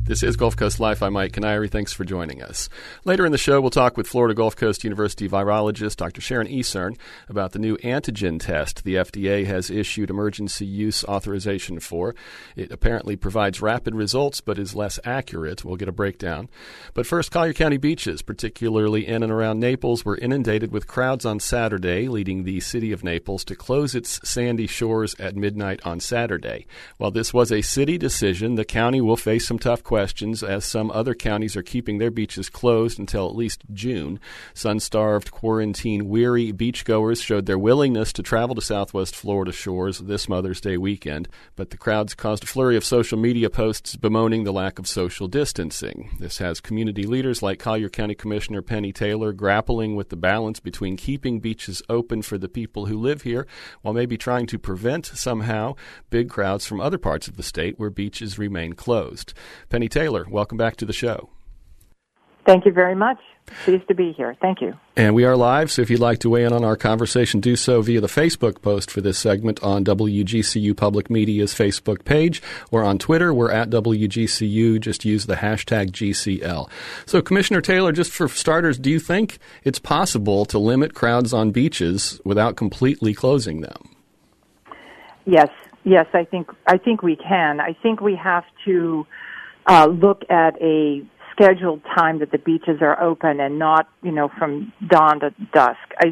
This is Gulf Coast Life. I'm Mike Canary. Thanks for joining us. Later in the show, we'll talk with Florida Gulf Coast University virologist Dr. Sharon Esern about the new antigen test the FDA has issued emergency use authorization for. It apparently provides rapid results but is less accurate. We'll get a breakdown. But first, Collier County beaches, particularly in and around Naples, were inundated with crowds on Saturday, leading the city of Naples to close its sandy shores at midnight on Saturday. While this was a city decision, the county will face some tough questions as some other counties are keeping their beaches closed until at least June. Sun-starved, quarantine-weary beachgoers showed their willingness to travel to Southwest Florida shores this Mother's Day weekend, but the crowds caused a flurry of social media posts bemoaning the lack of social distancing. This has community leaders like Collier County Commissioner Penny Taylor grappling with the balance between keeping beaches open for the people who live here while maybe trying to prevent somehow big crowds from other parts of the state where beaches remain closed. Penny Taylor, welcome back to the show. Thank you very much. Pleased to be here. Thank you. And we are live, so if you'd like to weigh in on our conversation, do so via the Facebook post for this segment on WGCU Public Media's Facebook page, or on Twitter. We're at WGCU. Just use the hashtag GCL. So, Commissioner Taylor, just for starters, do you think it's possible to limit crowds on beaches without completely closing them? Yes, I think we can. I think we have to look at a scheduled time that the beaches are open and not, from dawn to dusk. I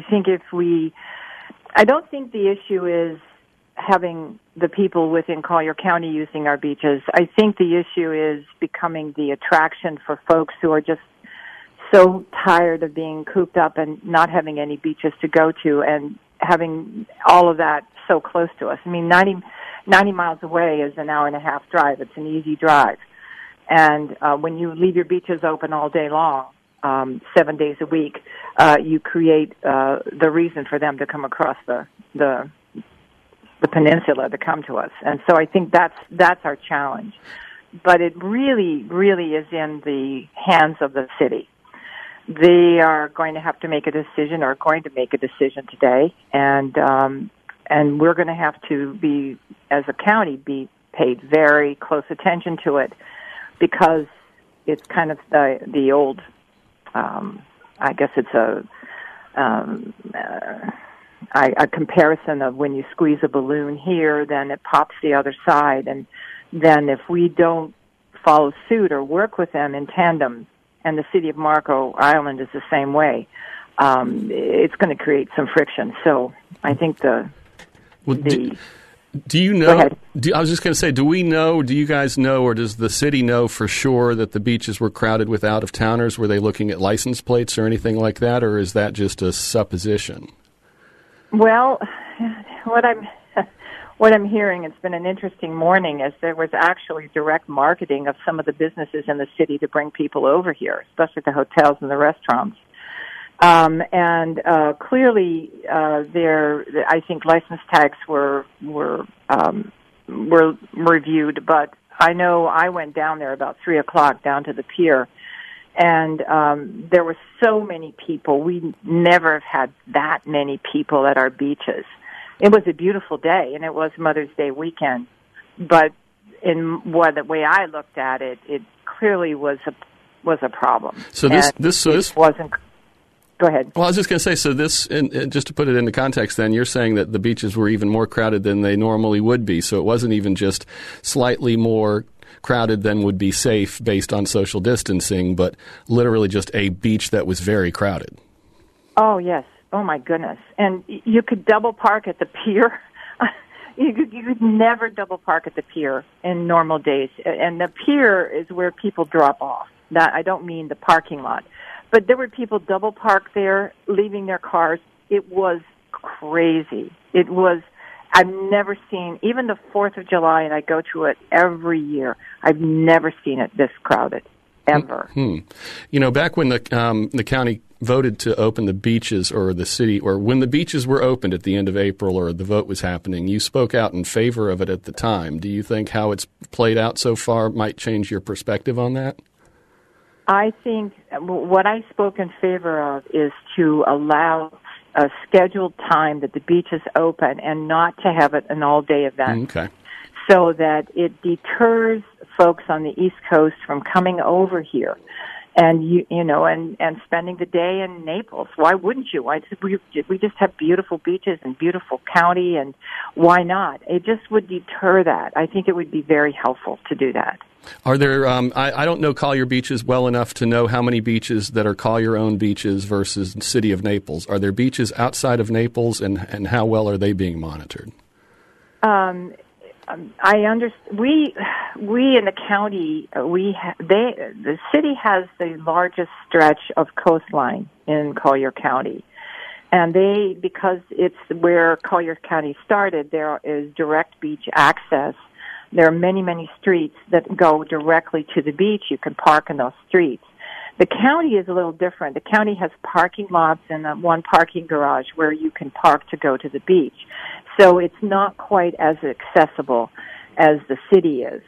don't think the issue is having the people within Collier County using our beaches. I think the issue is becoming the attraction for folks who are just so tired of being cooped up and not having any beaches to go to and having all of that so close to us. I mean, 90 miles away is an hour and a half drive. It's an easy drive. And when you leave your beaches open all day long, 7 days a week, you create the reason for them to come across the peninsula to come to us. And so I think that's our challenge. But it really, really is in the hands of the city. They are going to have to make a decision, or going to make a decision today, and we're going to have to be, as a county, be paid very close attention to it, because it's kind of the old, I guess it's a comparison of when you squeeze a balloon here, then it pops the other side, and then if we don't follow suit or work with them in tandem, and the city of Marco Island is the same way, it's going to create some friction. So I think do you know? I was just going to say, do you guys know, or does the city know for sure that the beaches were crowded with out-of-towners? Were they looking at license plates or anything like that, or is that just a supposition? Well, what I'm hearing, it's been an interesting morning, is there was actually direct marketing of some of the businesses in the city to bring people over here, especially the hotels and the restaurants. Clearly, I think license tags were reviewed, but I know I went down there about 3:00 down to the pier, and there were so many people. We never have had that many people at our beaches. It was a beautiful day, and it was Mother's Day weekend, but the way I looked at it, it clearly was a problem. So this wasn't. Go ahead. Well, I was just going to say, so this, and just to put it into context then, you're saying that the beaches were even more crowded than they normally would be, so it wasn't even just slightly more crowded than would be safe based on social distancing, but literally just a beach that was very crowded. Oh, yes. Oh, my goodness. And you could double park at the pier. You could never double park at the pier in normal days, and the pier is where people drop off. That I don't mean the parking lot. But there were people double parked there, leaving their cars. It was crazy. I've never seen, even the 4th of July, and I go to it every year, I've never seen it this crowded, ever. Mm-hmm. Back when the county voted to open the beaches, or the city, or when the beaches were opened at the end of April, or the vote was happening, you spoke out in favor of it at the time. Do you think how it's played out so far might change your perspective on that? I think what I spoke in favor of is to allow a scheduled time that the beach is open and not to have it an all-day event. Okay. So that it deters folks on the East Coast from coming over here and and spending the day in Naples. Why wouldn't you? We just have beautiful beaches and beautiful county, and why not? It just would deter that. I think it would be very helpful to do that. Are there, I don't know Collier beaches well enough to know how many beaches that are Collier-owned beaches versus the city of Naples. Are there beaches outside of Naples, and how well are they being monitored? I understand. We in the county, the city has the largest stretch of coastline in Collier County. And because it's where Collier County started, there is direct beach access. There are many, many streets that go directly to the beach. You can park in those streets. The county is a little different. The county has parking lots and one parking garage where you can park to go to the beach. So it's not quite as accessible as the city is.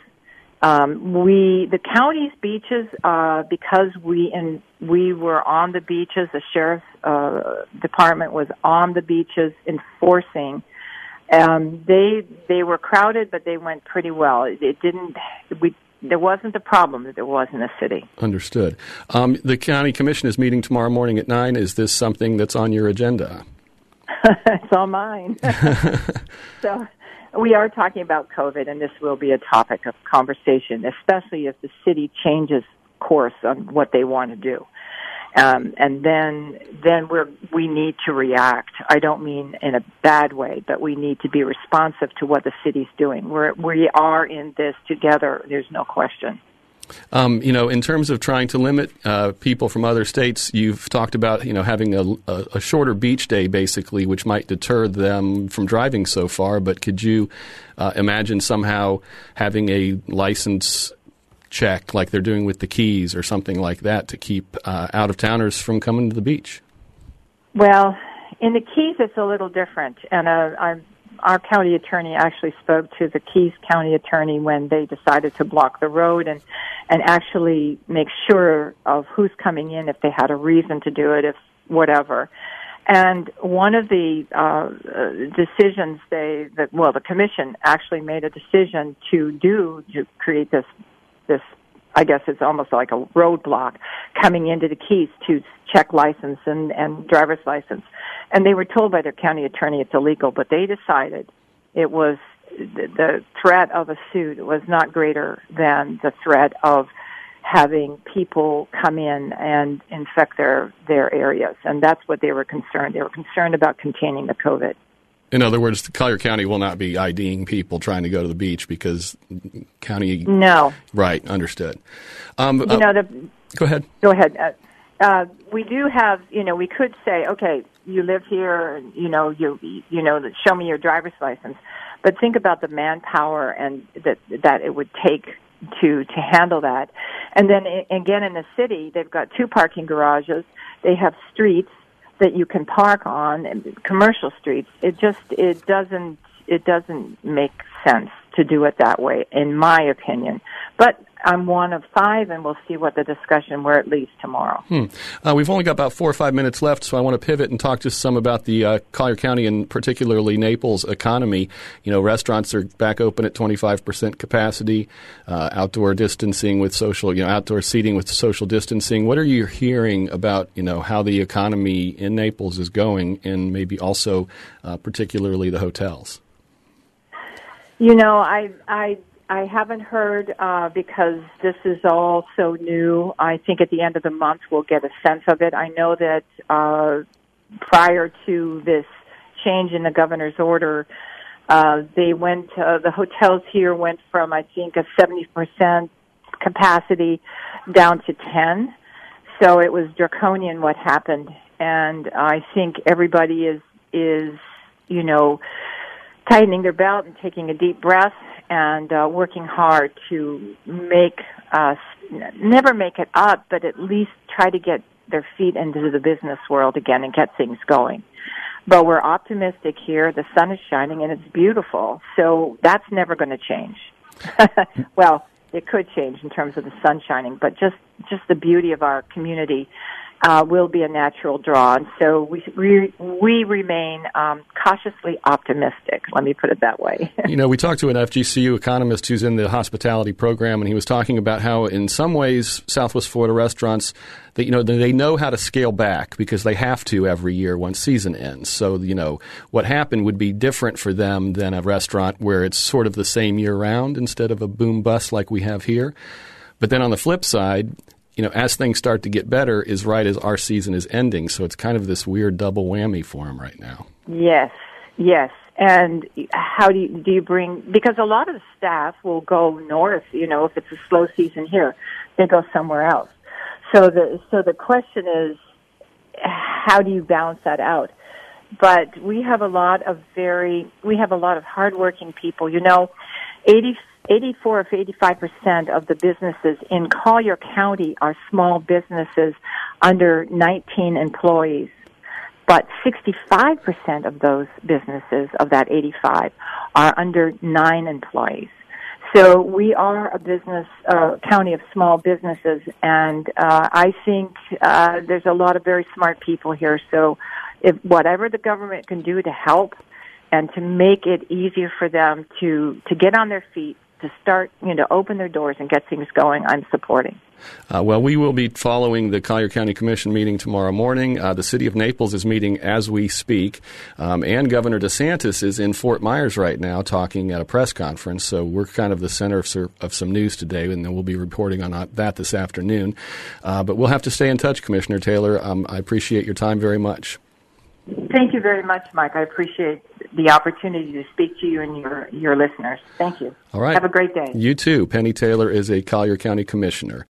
The county's beaches, because we were on the beaches, the sheriff's department was on the beaches enforcing. They were crowded, but they went pretty well. There wasn't the problem that there was in the city. Understood. The county commission is meeting tomorrow morning at 9. Is this something that's on your agenda? It's on mine. So we are talking about COVID, and this will be a topic of conversation, especially if the city changes course on what they want to do. And then we need to react. I don't mean in a bad way, but we need to be responsive to what the city's doing. We are in this together. There's no question. In terms of trying to limit people from other states, you've talked about, having a shorter beach day, basically, which might deter them from driving so far. But could you imagine somehow having a license check like they're doing with the Keys or something like that to keep out-of-towners from coming to the beach? Well, in the Keys, it's a little different. And our county attorney actually spoke to the Keys county attorney when they decided to block the road and actually make sure of who's coming in, if they had a reason to do it, if whatever. And one of the decisions the commission actually made a decision to create this, I guess it's almost like a roadblock coming into the Keys to check license and driver's license. And they were told by their county attorney it's illegal, but they decided it was the threat of a suit was not greater than the threat of having people come in and infect their areas. And that's what they were concerned. They were concerned about containing the COVID. In other words, Collier County will not be IDing people trying to go to the beach because county... No. Right, understood. Go ahead. Go ahead. We do have, we could say, okay, you live here, show me your driver's license. But think about the manpower and that it would take to handle that. And then again, in the city, they've got 2 parking garages. They have streets that you can park on, and commercial streets. It doesn't make sense to do it that way, in my opinion. But I'm one of 5, and we'll see what the discussion where it leads tomorrow. We've only got about 4 or 5 minutes left, so I want to pivot and talk just some about the Collier County and particularly Naples economy. Restaurants are back open at 25% capacity, outdoor distancing with outdoor seating with social distancing. What are you hearing about, how the economy in Naples is going, and maybe also particularly the hotels? I haven't heard because this is all so new. I think at the end of the month we'll get a sense of it. I know that prior to this change in the governor's order, the hotels here went from, I think, a 70% capacity down to 10. So it was draconian what happened. And I think everybody is tightening their belt and taking a deep breath and working hard to never make it up, but at least try to get their feet into the business world again and get things going. But we're optimistic here. The sun is shining and it's beautiful. So that's never going to change. Well, it could change in terms of the sun shining, but just the beauty of our community will be a natural draw. And so we remain cautiously optimistic. Let me put it that way. We talked to an FGCU economist who's in the hospitality program, and he was talking about how in some ways Southwest Florida restaurants, they know how to scale back because they have to every year once season ends. So, what happened would be different for them than a restaurant where it's sort of the same year round instead of a boom bust like we have here. But then on the flip side, as things start to get better is right as our season is ending. So it's kind of this weird double whammy for them right now. Yes. And how do you bring, because a lot of the staff will go north, if it's a slow season here, they go somewhere else. So the question is, how do you balance that out? But we have a lot of hardworking people. 84 or 85% of the businesses in Collier County are small businesses under 19 employees. But 65% of those businesses, of that 85, are under 9 employees. So we are a county of small businesses, and I think there's a lot of very smart people here. So if whatever the government can do to help and to make it easier for them to get on their feet, to start, open their doors and get things going, I'm supporting. Well, we will be following the Collier County Commission meeting tomorrow morning. The City of Naples is meeting as we speak, and Governor DeSantis is in Fort Myers right now talking at a press conference. So we're kind of the center of some news today, and then we'll be reporting on that this afternoon. But we'll have to stay in touch, Commissioner Taylor. I appreciate your time very much. Thank you very much, Mike. I appreciate the opportunity to speak to you and your listeners. Thank you. All right. Have a great day. You too. Penny Taylor is a Collier County Commissioner.